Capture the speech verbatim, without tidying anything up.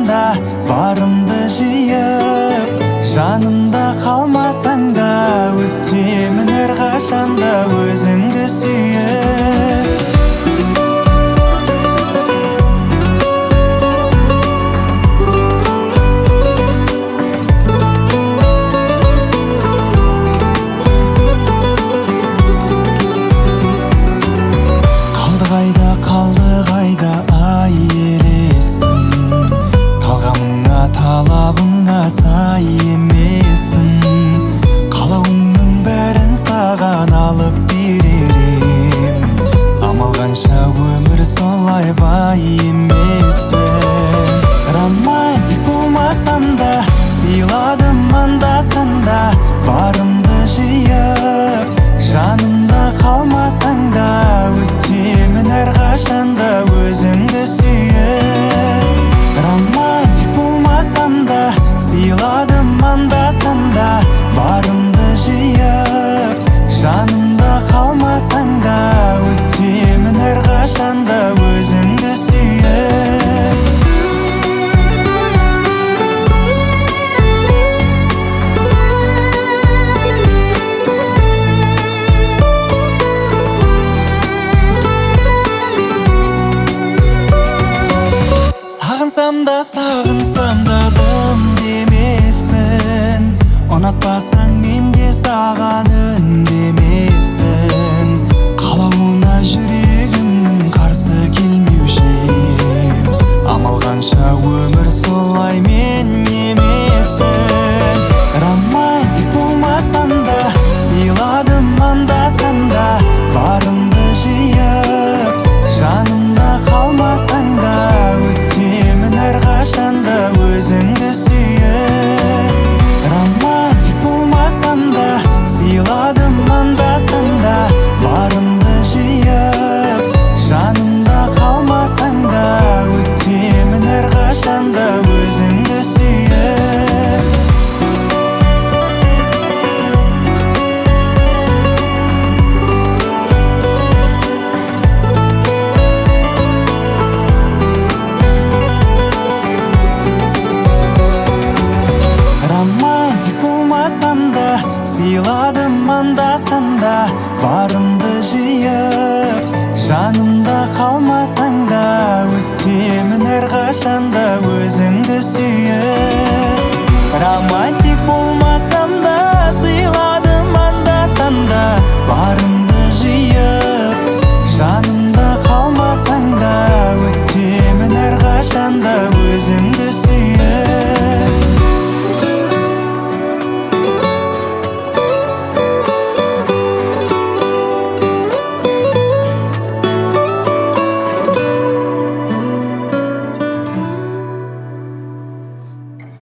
да, барымды жиып, жанымда қалмасаң да, өтемін әрқашанда өзіңді сүйіп. Қайда қалды қайда ай елес күн, талғамыңа талабыңа сай емеспін. Қалауыңның бәрін саған алып беререм, амал қанша өмір солай бай емеспін. Романтик болмасам да, сыйладым анда-санда, барымды жиып, жанымда қалмасаң да, өтемін әрқашанда өзіңді сүйіп. Романтик болмасам да, сыйладым анда-санда, барымды жиып, жанымда қалмасаң да, өтемін әрқашанда өзіңді сүйіп. Сағынсам да, сағынсам да дым демеспін, ұнатпасаң мен де саған үндемеспін. Қалауына жүрегімнің қарсы келмеуші ем, амал қанша өмір солай мен емеспін. Романтик болмасам да, сыйладым анда-санда, барымды жиып, жанымда қалмасаң да, өтемін әрқашанда өзіңді сүйіп. Романтик болмасам да, сыйладым анда-санда, барымды жиып, жанымда қалмасаң да, өтемін әрқашанда өзіңді сүйіп. Романтик болмасам да, сыйладым анда-санда, барымды жиып, жанымда қалмасаң да, өтемін әрқашанда өзіңді сүйіп. Романтик болмасам да, сыйладым анда-санда, барым